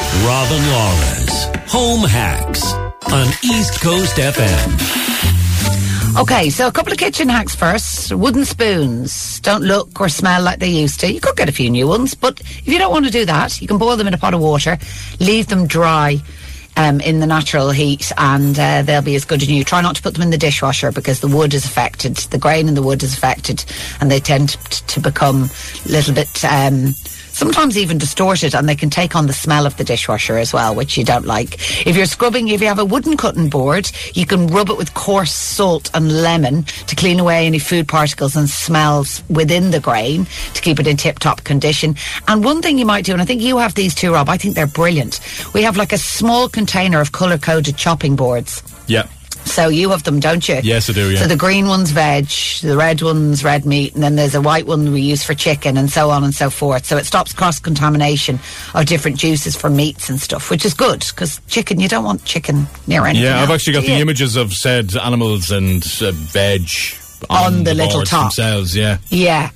Rob and Laura's Home Hacks on East Coast FM. Okay, so a couple of kitchen hacks first. Wooden spoons don't look or smell like they used to. You could get a few new ones, but if you don't want to do that, you can boil them in a pot of water, leave them dry in the natural heat, and they'll be as good as new. Try not to put them in the dishwasher because the wood is affected, the grain in the wood is affected, and they tend to become a little bit... sometimes even distorted, and they can take on the smell of the dishwasher as well, which you don't like. If you're scrubbing, if you have a wooden cutting board, you can rub it with coarse salt and lemon to clean away any food particles and smells within the grain to keep it in tip-top condition. And one thing you might do, and I think you have these too, Rob, I think they're brilliant. We have like a small container of colour-coded chopping boards. Yeah. So you have them, don't you? Yes, I do, yeah. So the green one's veg, the red one's red meat, and then there's a white one we use for chicken, and so on and so forth. So it stops cross-contamination of different juices for meats and stuff, which is good, because chicken, you don't want chicken near anything Yeah, I've else, actually got the images of said animals and veg on the little boards top themselves, yeah. Yeah.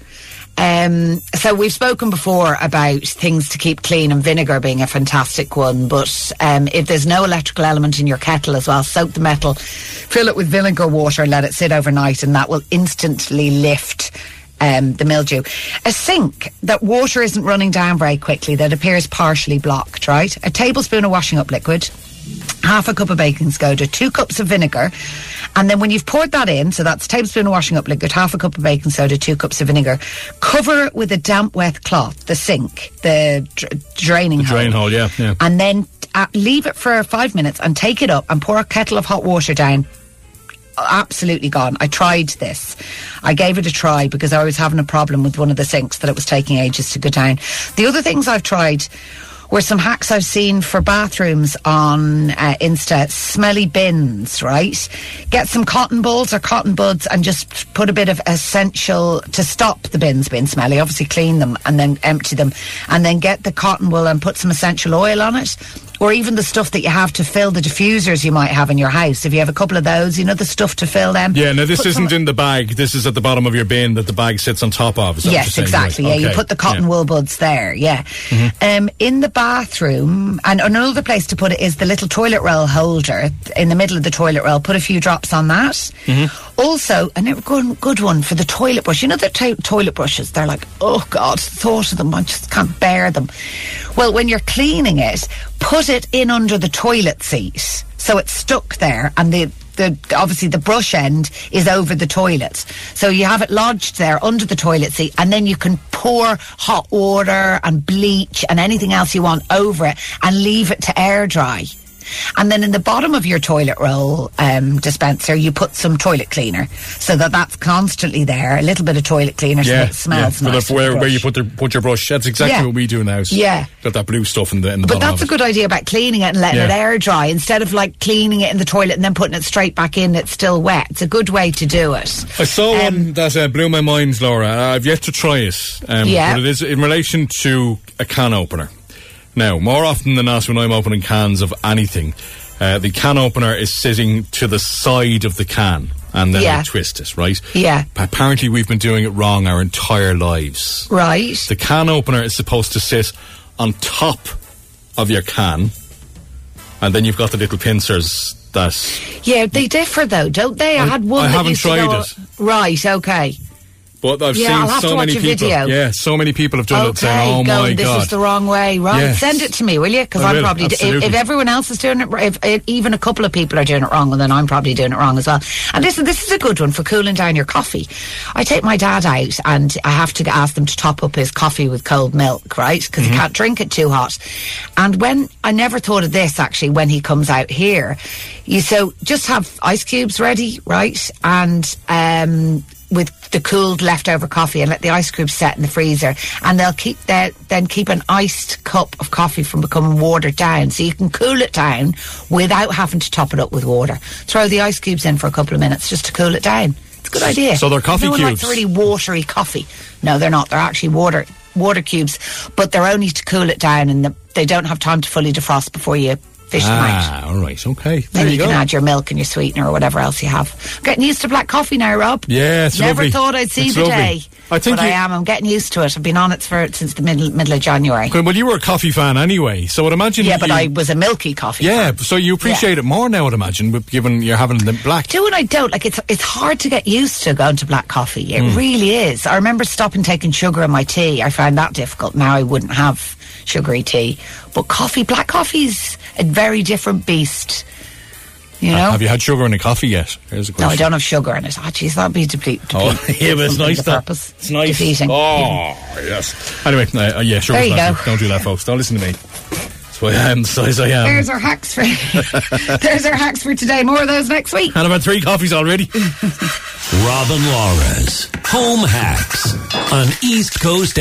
So we've spoken before about things to keep clean, and vinegar being a fantastic one, but if there's no electrical element in your kettle as well, soak the metal, fill it with vinegar water, let it sit overnight, and that will instantly lift the mildew. A sink that water isn't running down very quickly, that appears partially blocked, right? A tablespoon of washing up liquid, half a cup of baking soda, 2 cups of vinegar, and then when you've poured that in, so that's a tablespoon of washing up liquid, half a cup of baking soda, 2 cups of vinegar, cover it with a damp wet cloth, the sink, the draining hole. Drain hole, yeah. And then leave it for 5 minutes and take it up and pour a kettle of hot water down. Absolutely gone. I tried this. I gave it a try because I was having a problem with one of the sinks that it was taking ages to go down. The other things I've tried were some hacks I've seen for bathrooms on Insta. Smelly bins, right? Get some cotton balls or cotton buds and just put a bit of essential to stop the bins being smelly. Obviously clean them and then empty them, and then get the cotton wool and put some essential oil on it. Or even the stuff that you have to fill the diffusers you might have in your house. If you have a couple of those, you know, the stuff to fill them. Yeah, now this isn't in the bag. This is at the bottom of your bin that the bag sits on top of. Is that yes, exactly. Right? Yeah, you put the cotton wool buds there. Yeah. Mm-hmm. In the bathroom, and another place to put it is the little toilet roll holder in the middle of the toilet roll. Put a few drops on that. Mm-hmm. Also, and a good one for the toilet brush. You know the toilet brushes? They're like, oh God, the thought of them, I just can't bear them. Well, when you're cleaning it, put it in under the toilet seat so it's stuck there, and the obviously the brush end is over the toilet, so you have it lodged there under the toilet seat, and then you can pour hot water and bleach and anything else you want over it and leave it to air dry. And then in the bottom of your toilet roll dispenser, you put some toilet cleaner, so that's constantly there. A little bit of toilet cleaner, so it smells nice. Where you put your brush. That's exactly what we do in the house. Yeah, got that blue stuff in the But bottom that's a good idea about cleaning it and letting it air dry instead of like cleaning it in the toilet and then putting it straight back in. It's still wet. It's a good way to do it. I saw one that blew my mind, Laura. I've yet to try it. But it is in relation to a can opener. Now, more often than not, when I'm opening cans of anything, the can opener is sitting to the side of the can, and then I twist it, right? Yeah. Apparently, we've been doing it wrong our entire lives. Right. The can opener is supposed to sit on top of your can, and then you've got the little pincers that... Yeah, they differ, though, don't they? I had one I that haven't used tried to go... it. Right, okay. But I've I'll seen have so to watch many a people. video. Yeah, so many people have done it saying, "Oh my this God, is the wrong way." Right, yes. Send it to me, will you? Because I'm probably if everyone else is doing it, if even a couple of people are doing it wrong, well, then I'm probably doing it wrong as well. And listen, this is a good one for cooling down your coffee. I take my dad out, and I have to ask them to top up his coffee with cold milk, right? Because he can't drink it too hot. And when I never thought of this actually, when he comes out here, so just have ice cubes ready, right? And with the cooled leftover coffee, and let the ice cubes set in the freezer, and they'll keep an iced cup of coffee from becoming watered down, so you can cool it down without having to top it up with water. Throw the ice cubes in for a couple of minutes just to cool it down. It's a good idea. So they're coffee cubes. No one likes a really watery coffee. No, they're not. They're actually water cubes, but they're only to cool it down, and they don't have time to fully defrost before you fish them out. All right, okay. Then you can add your milk and your sweetener or whatever else you have. I'm getting used to black coffee now, Rob. Yeah, it's Never lovely. thought I'd see the day I'm getting used to it. I've been on it since the middle of January. Okay, well, you were a coffee fan anyway, so I'd imagine. Yeah, but I was a milky coffee fan. So you appreciate it more now, I'd imagine, given you're having the black. Do and I don't. Like, it's hard to get used to going to black coffee. It really is. I remember stopping taking sugar in my tea. I found that difficult. Now I wouldn't have sugary tea. But black coffee's a very different beast. You know? Have you had sugar in a coffee yet? Here's a question. No, I don't have sugar in it. Oh, jeez, that'd be deplete. Yeah, but it's nice though. It's nice. Defeating. Oh, yes. Anyway, sugar. There you go. Don't do that, folks. Don't listen to me. That's why I am the size I am. There's our hacks for today. More of those next week. And I've had 3 coffees already. Rob and Laura's Home Hacks on East Coast